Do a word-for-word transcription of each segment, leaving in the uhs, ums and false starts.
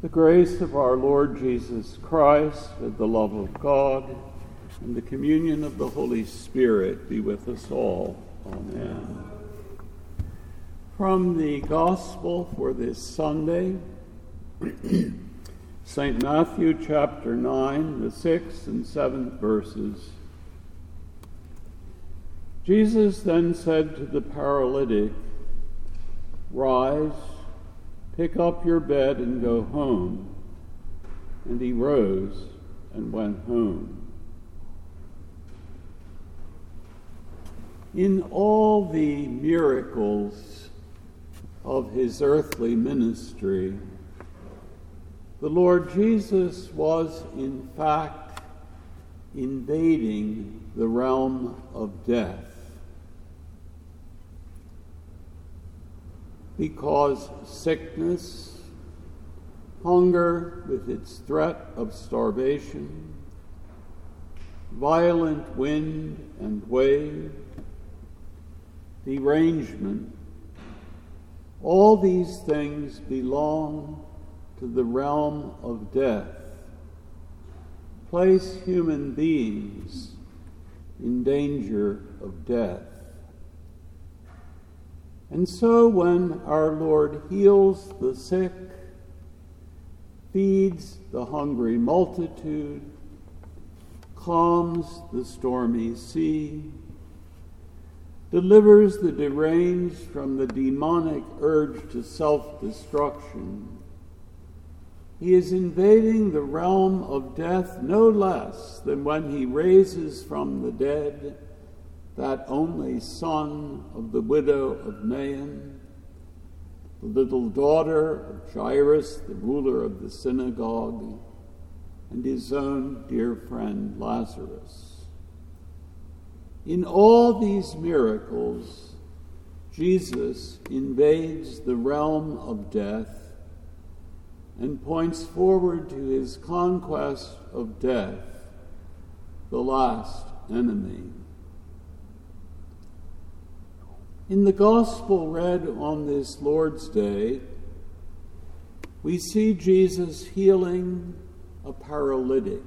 grace of our Lord Jesus Christ, and the love of God, and the communion of the Holy Spirit be with us all. Amen. From the Gospel for this Sunday, Saint Matthew chapter nine, the sixth and seventh verses. Jesus then said to the paralytic, "Rise, pick up your bed and go home." And he rose and went home. In all the miracles of his earthly ministry, the Lord Jesus was in fact invading the realm of death. Because sickness, hunger with its threat of starvation, violent wind and wave, derangement, all these things belong to the realm of death, place human beings in danger of death. And so when our Lord heals the sick, feeds the hungry multitude, calms the stormy sea, delivers the deranged from the demonic urge to self-destruction, he is invading the realm of death no less than when he raises from the dead that only son of the widow of Nain, the little daughter of Jairus, the ruler of the synagogue, and his own dear friend Lazarus. In all these miracles, Jesus invades the realm of death and points forward to his conquest of death, the last enemy. In the Gospel read on this Lord's Day, we see Jesus healing a paralytic.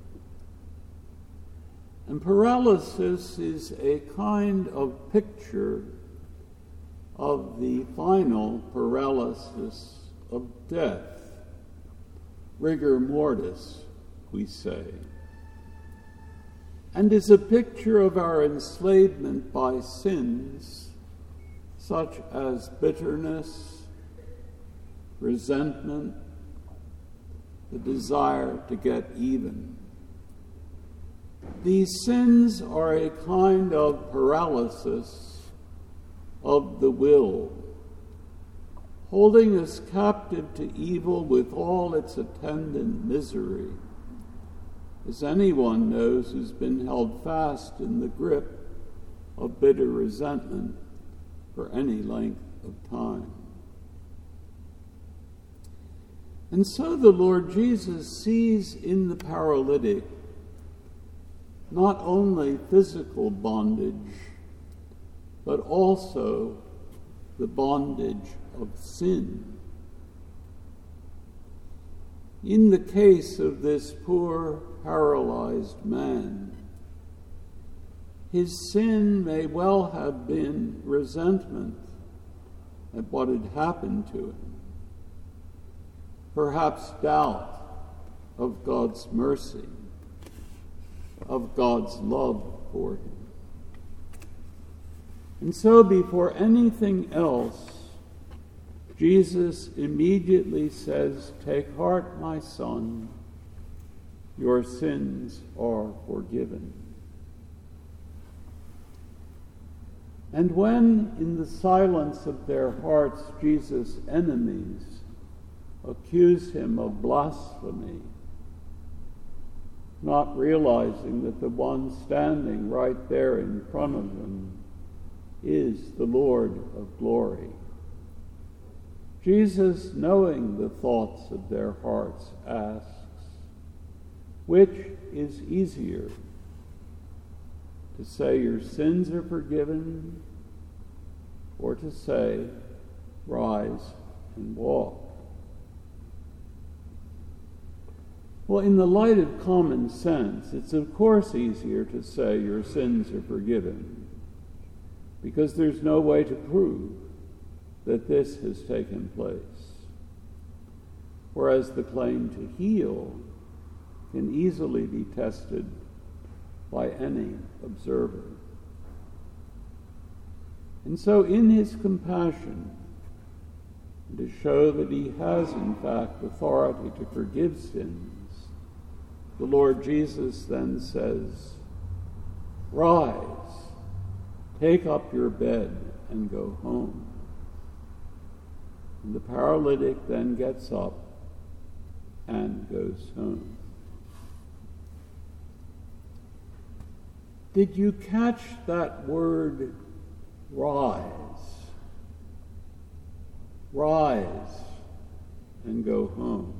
And paralysis is a kind of picture of the final paralysis of death, rigor mortis, we say, and is a picture of our enslavement by sins such as bitterness, resentment, the desire to get even. These sins are a kind of paralysis of the will, holding us captive to evil with all its attendant misery, as anyone knows who's been held fast in the grip of bitter resentment for any length of time. And so the Lord Jesus sees in the paralytic not only physical bondage, but also the bondage of sin. In the case of this poor, paralyzed man, his sin may well have been resentment at what had happened to him, perhaps doubt of God's mercy, of God's love for him. And so before anything else, Jesus immediately says, "Take heart, my son, your sins are forgiven." And when, in the silence of their hearts, Jesus' enemies accuse him of blasphemy, not realizing that the one standing right there in front of them is the Lord of glory, Jesus, knowing the thoughts of their hearts, asks, which is easier, to say your sins are forgiven, or to say, rise and walk? Well, in the light of common sense, it's of course easier to say your sins are forgiven, because there's no way to prove that this has taken place. Whereas the claim to heal can easily be tested by any observer. And so in his compassion, and to show that he has in fact authority to forgive sins, the Lord Jesus then says, "Rise, take up your bed and go home." And the paralytic then gets up and goes home. Did you catch that word, rise? Rise and go home.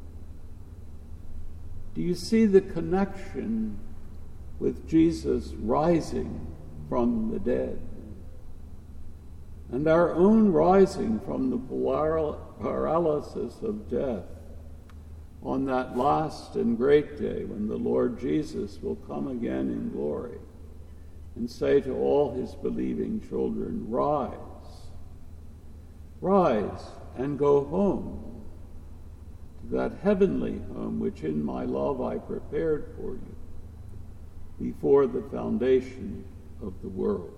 Do you see the connection with Jesus rising from the dead? And our own rising from the paralysis of death on that last and great day when the Lord Jesus will come again in glory and say to all his believing children, "Rise, rise and go home to that heavenly home which in my love I prepared for you before the foundation of the world."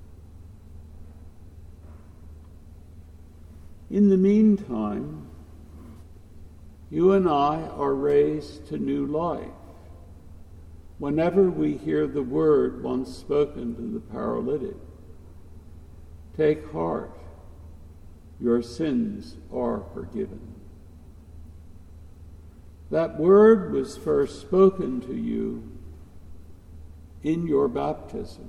In the meantime, you and I are raised to new life whenever we hear the word once spoken to the paralytic, "Take heart, your sins are forgiven." That word was first spoken to you in your baptism.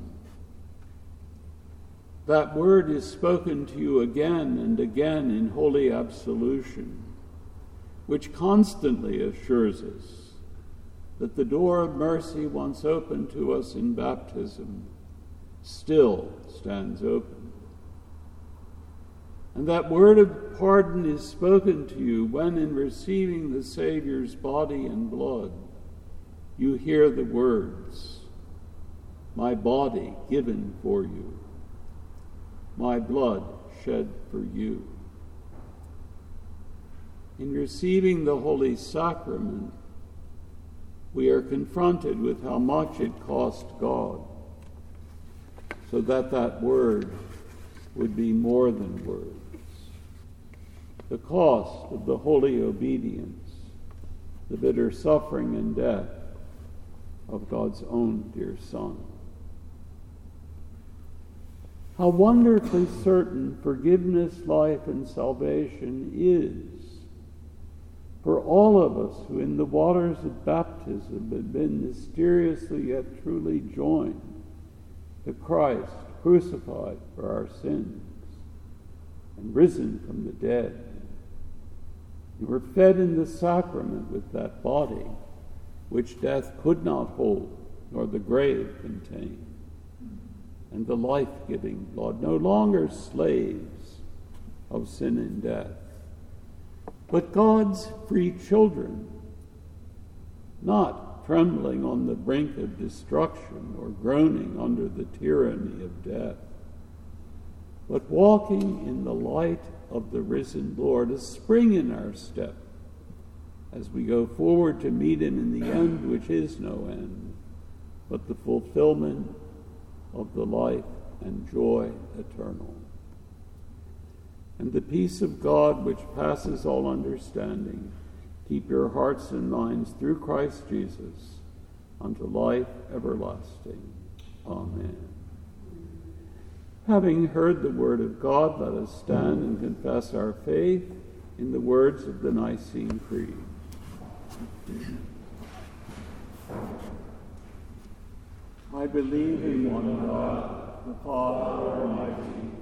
That word is spoken to you again and again in holy absolution, which constantly assures us that the door of mercy once opened to us in baptism still stands open. And that word of pardon is spoken to you when, in receiving the Savior's body and blood, you hear the words, "My body given for you, my blood shed for you." In receiving the Holy Sacrament, we are confronted with how much it cost God, so that that word would be more than words. The cost of the holy obedience, the bitter suffering and death of God's own dear Son. How wonderfully certain forgiveness, life, and salvation is for all of us who in the waters of baptism have been mysteriously yet truly joined to Christ crucified for our sins and risen from the dead. And were fed in the sacrament with that body which death could not hold nor the grave contain, and the life-giving blood, no longer slaves of sin and death, but God's free children, not trembling on the brink of destruction or groaning under the tyranny of death, but walking in the light of the risen Lord, a spring in our step as we go forward to meet him in the end, which is no end, but the fulfillment of the life and joy eternal. And the peace of God, which passes all understanding, keep your hearts and minds through Christ Jesus unto life everlasting. Amen. Having heard the word of God, let us stand and confess our faith in the words of the Nicene Creed. I believe in one God, the Father Almighty,